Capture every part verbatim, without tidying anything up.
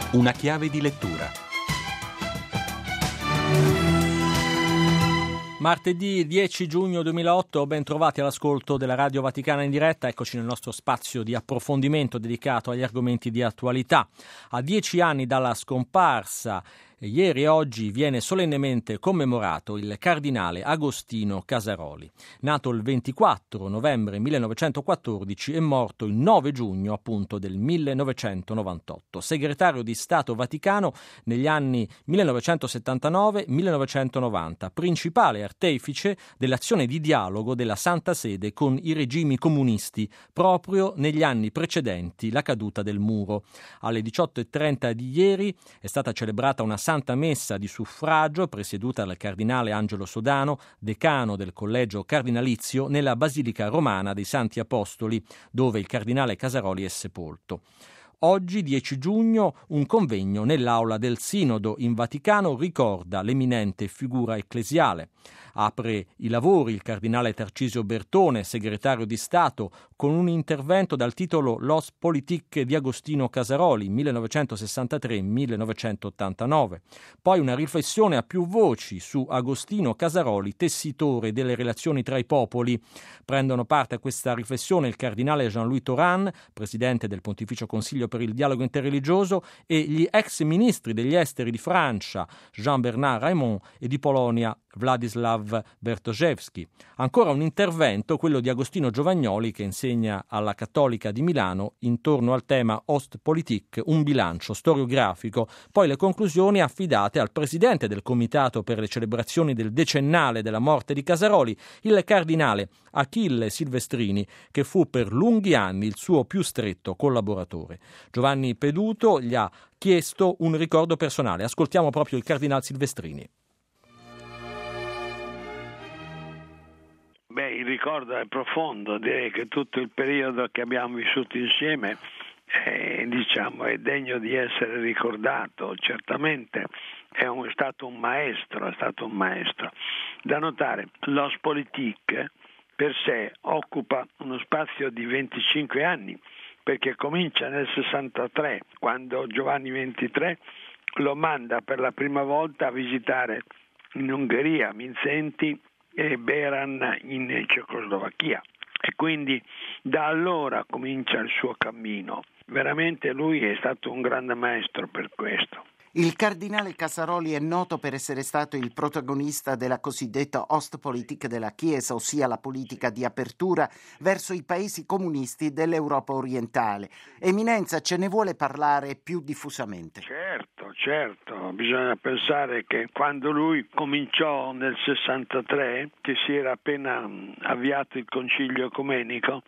Una chiave di lettura. Martedì dieci giugno duemilaotto, ben trovati all'ascolto della Radio Vaticana in diretta. Eccoci nel nostro spazio di approfondimento dedicato agli argomenti di attualità. A dieci anni dalla scomparsa, ieri e oggi viene solennemente commemorato il cardinale Agostino Casaroli, nato il ventiquattro novembre millenovecentoquattordici e morto il nove giugno appunto del millenovecentonovantotto, segretario di Stato Vaticano negli anni millenovecentosettantanove millenovecentonovanta, principale artefice dell'azione di dialogo della Santa Sede con i regimi comunisti proprio negli anni precedenti la caduta del muro. Alle diciotto e trenta di ieri è stata celebrata una Santa Messa di suffragio presieduta dal cardinale Angelo Sodano, decano del collegio cardinalizio, nella Basilica Romana dei Santi Apostoli, dove il cardinale Casaroli è sepolto. Oggi, dieci giugno, un convegno nell'aula del Sinodo in Vaticano ricorda l'eminente figura ecclesiale. Apre i lavori il cardinale Tarcisio Bertone, segretario di Stato, con un intervento dal titolo L'Ostpolitik di Agostino Casaroli, millenovecentosessantatré millenovecentottantanove. Poi una riflessione a più voci su Agostino Casaroli, tessitore delle relazioni tra i popoli. Prendono parte a questa riflessione il cardinale Jean-Louis Tauran, presidente del Pontificio Consiglio per il dialogo interreligioso, e gli ex ministri degli esteri di Francia, Jean-Bernard Raimond, e di Polonia, Władysław Bertoszewski. Ancora un intervento, quello di Agostino Giovagnoli, che insegna alla Cattolica di Milano intorno al tema Ostpolitik, un bilancio storiografico. Poi le conclusioni affidate al presidente del Comitato per le celebrazioni del decennale della morte di Casaroli, il cardinale Achille Silvestrini, che fu per lunghi anni il suo più stretto collaboratore. Giovanni Peduto gli ha chiesto un ricordo personale. Ascoltiamo proprio il cardinale Silvestrini. Beh, il ricordo è profondo, direi che tutto il periodo che abbiamo vissuto insieme è, diciamo, è degno di essere ricordato. Certamente è, un, è stato un maestro, è stato un maestro. Da notare, l'Ostpolitik per sé occupa uno spazio di venticinque anni, perché comincia nel sessantatré, quando Giovanni ventitré lo manda per la prima volta a visitare in Ungheria Mindszenty e Beran in Cecoslovacchia, e quindi da allora comincia il suo cammino. Veramente lui è stato un grande maestro per questo. Il cardinale Casaroli è noto per essere stato il protagonista della cosiddetta Ostpolitik della Chiesa, ossia la politica di apertura verso i paesi comunisti dell'Europa orientale. Eminenza, ce ne vuole parlare più diffusamente? Certo, certo. Bisogna pensare che quando lui cominciò nel sessantatré, che si era appena avviato il concilio ecumenico,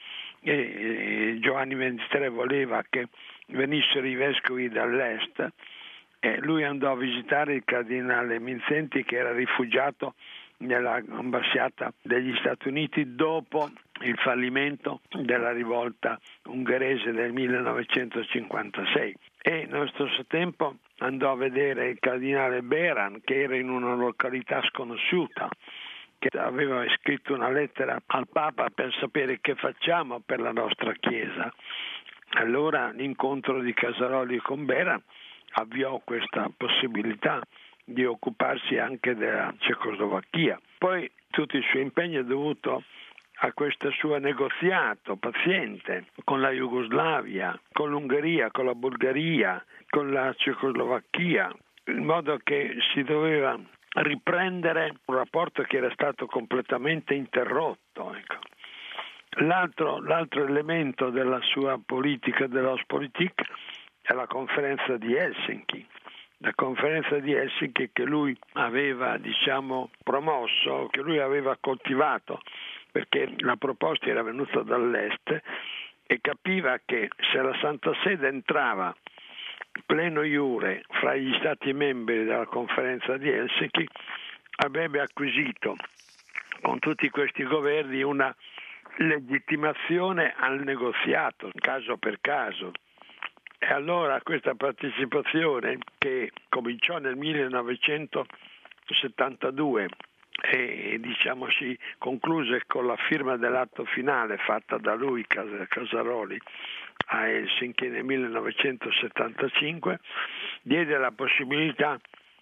e Giovanni ventitré voleva che venissero i vescovi dall'est, e lui andò a visitare il cardinale Mindszenty, che era rifugiato nell'ambasciata degli Stati Uniti dopo il fallimento della rivolta ungherese del millenovecentocinquantasei, e nello stesso tempo andò a vedere il cardinale Beran, che era in una località sconosciuta, che aveva scritto una lettera al Papa per sapere che facciamo per la nostra Chiesa. Allora l'incontro di Casaroli con Beran avviò questa possibilità di occuparsi anche della Cecoslovacchia. Poi tutto il suo impegno è dovuto a questo suo negoziato paziente con la Jugoslavia, con l'Ungheria, con la Bulgaria, con la Cecoslovacchia, in modo che si doveva riprendere un rapporto che era stato completamente interrotto. Ecco. L'altro, l'altro elemento della sua politica, dell'Ostpolitik, è la conferenza di Helsinki. La conferenza di Helsinki che lui aveva, diciamo, promosso, che lui aveva coltivato, perché la proposta era venuta dall'est e capiva che se la Santa Sede entrava pleno iure fra gli stati membri della conferenza di Helsinki, avrebbe acquisito con tutti questi governi una legittimazione al negoziato, caso per caso. E allora questa partecipazione, che cominciò nel millenovecentosettantadue e diciamo si concluse con la firma dell'atto finale fatta da lui, Casaroli, a Helsinki nel millenovecentosettantacinque, diede la possibilità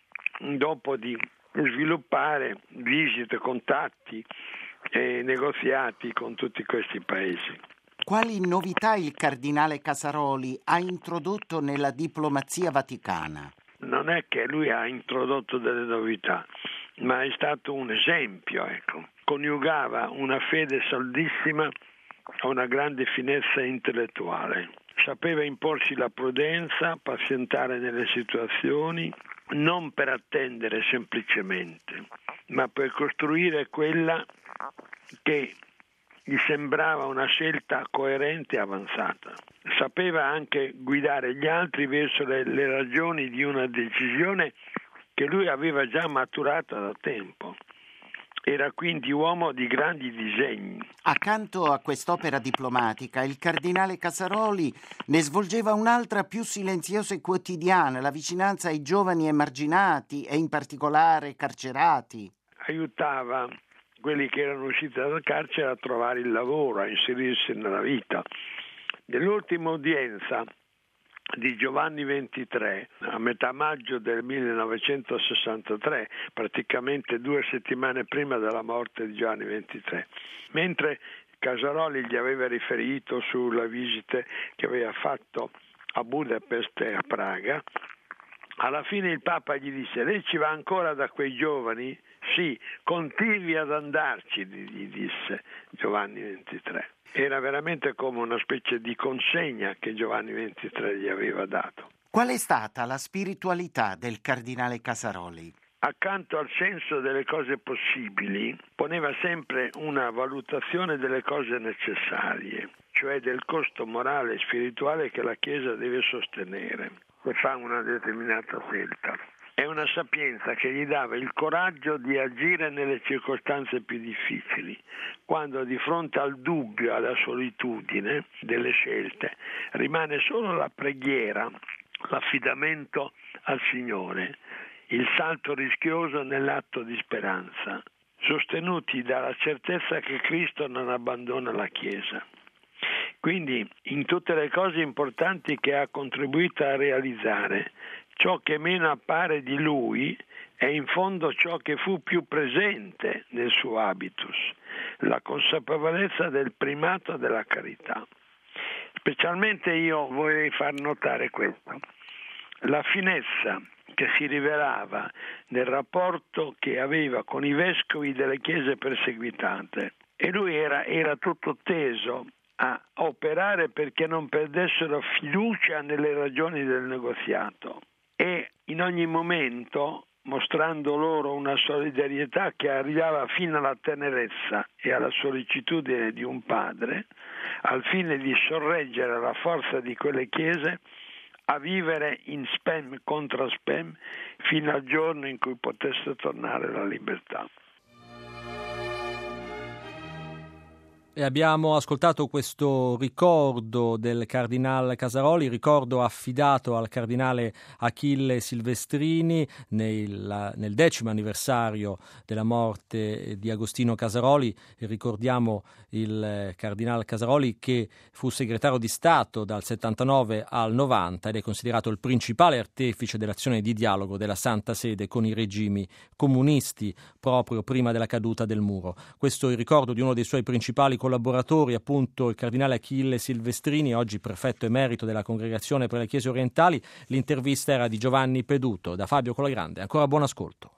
dopo di sviluppare visite, contatti e negoziati con tutti questi paesi. Quali novità il cardinale Casaroli ha introdotto nella diplomazia vaticana? Non è che lui ha introdotto delle novità, ma è stato un esempio, ecco. Coniugava una fede saldissima a una grande finezza intellettuale. Sapeva imporsi la prudenza, pazientare nelle situazioni, non per attendere semplicemente, ma per costruire quella che gli sembrava una scelta coerente e avanzata. Sapeva anche guidare gli altri verso le, le ragioni di una decisione che lui aveva già maturato da tempo. Era quindi uomo di grandi disegni. Accanto a quest'opera diplomatica, il cardinale Casaroli ne svolgeva un'altra più silenziosa e quotidiana, la vicinanza ai giovani emarginati e in particolare carcerati. Aiutava quelli che erano usciti dal carcere a trovare il lavoro, a inserirsi nella vita. Nell'ultima udienza di Giovanni ventitré, a metà maggio del millenovecentosessantatré, praticamente due settimane prima della morte di Giovanni ventitré, mentre Casaroli gli aveva riferito sulle visite che aveva fatto a Budapest e a Praga, alla fine il Papa gli disse: lei ci va ancora da quei giovani? Sì, continui ad andarci, gli disse Giovanni ventitré. Era veramente come una specie di consegna che Giovanni ventitré gli aveva dato. Qual è stata la spiritualità del cardinale Casaroli? Accanto al senso delle cose possibili, poneva sempre una valutazione delle cose necessarie, cioè del costo morale e spirituale che la Chiesa deve sostenere se fa una determinata scelta. È una sapienza che gli dava il coraggio di agire nelle circostanze più difficili, quando di fronte al dubbio, alla solitudine delle scelte, rimane solo la preghiera, l'affidamento al Signore, il salto rischioso nell'atto di speranza, sostenuti dalla certezza che Cristo non abbandona la Chiesa. Quindi, in tutte le cose importanti che ha contribuito a realizzare, ciò che meno appare di lui è in fondo ciò che fu più presente nel suo habitus, la consapevolezza del primato della carità. Specialmente io vorrei far notare questo: la finezza che si rivelava nel rapporto che aveva con i vescovi delle chiese perseguitate, e lui era, era tutto teso a operare perché non perdessero fiducia nelle ragioni del negoziato, e in ogni momento mostrando loro una solidarietà che arrivava fino alla tenerezza e alla sollecitudine di un padre, al fine di sorreggere la forza di quelle chiese a vivere in spem contra spem fino al giorno in cui potesse tornare la libertà. E abbiamo ascoltato questo ricordo del cardinale Casaroli, ricordo affidato al cardinale Achille Silvestrini nel, nel decimo anniversario della morte di Agostino Casaroli. Ricordiamo il cardinale Casaroli che fu segretario di Stato dal settantanove al novanta ed è considerato il principale artefice dell'azione di dialogo della Santa Sede con i regimi comunisti proprio prima della caduta del muro. Questo è il ricordo di uno dei suoi principali collaboratori, appunto il cardinale Achille Silvestrini, oggi prefetto emerito della Congregazione per le Chiese Orientali. L'intervista era di Giovanni Peduto. Da Fabio Colagrande, ancora buon ascolto.